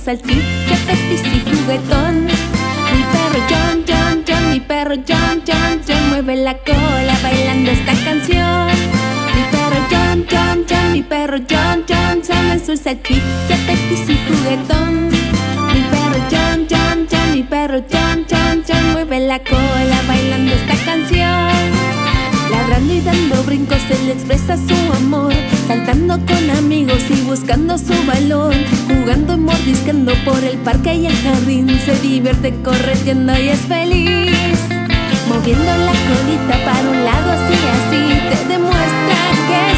salchicha, Petis y juguetón. Mi perro John, John, John, mi perro John, John, John, mueve la cola bailando esta canción. Mi perro John, John, John, mi perro John, John, John, es su salchicha, Petis y juguetón. Mi perro John, John, John, mi perro John, John, John, mueve la cola bailando esta canción. Ladrando y dando brincos, él expresa su amor, saltando con amigos y buscando su balón, jugando y mordisqueando por el parque y el jardín. Se divierte corriendo y es feliz, moviendo la colita para un lado así, así, te demuestra que es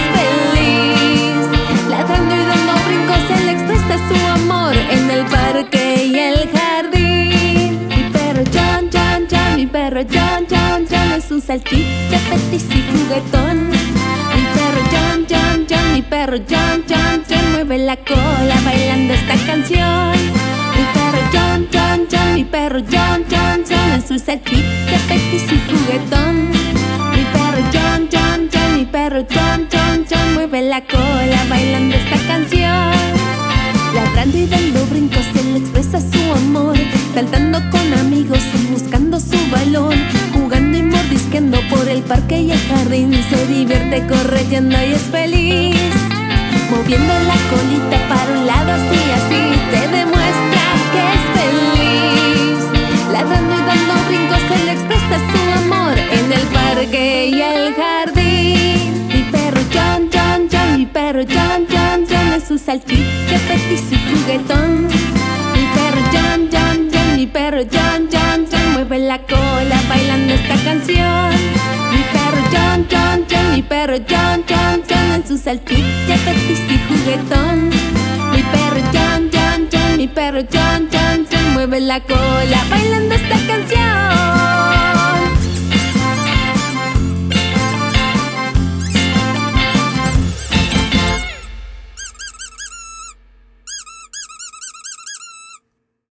feliz. Ladrando y dando brincos, él expresa su amor en el parque y el jardín. Mi perro John, John, John, mi perro John, John, John, es un salchicha, Petis y juguetón. Mi perro John, John, John, mi perro John, John, John, mueve la cola bailando esta canción. Mi perro John, John, John, mi perro John, John, John, es un salchicha, Petis y juguetón. Mi perro John, John, John, mi perro John, John, John, mueve la cola bailando esta canción. Ladrando y dando brincos, él expresa su amor, saltando con amigos y buscando su balón, jugando y mordisqueando por el parque y el jardín. Se divierte corriendo y es feliz, moviendo la colita para un lado así, así, te demuestra que es feliz. Ladrando y dando brincos, él expresa su amor en el parque y el jardín. Mi perro John, John, John, mi perro John, John, John, es un salchicha, Petis y juguetón. Mi perro John, John, John, mi perro John, John, John, mueve la cola bailando esta canción. Mi perro John, John, John, mi perro John, John, John, en su salchicha, Petis y juguetón. Mi perro John, John, John, mi perro John, John, John, mueve la cola bailando esta canción.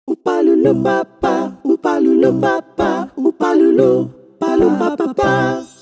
Upalulu papa, upalulu papa, upalulu, palu papa pa.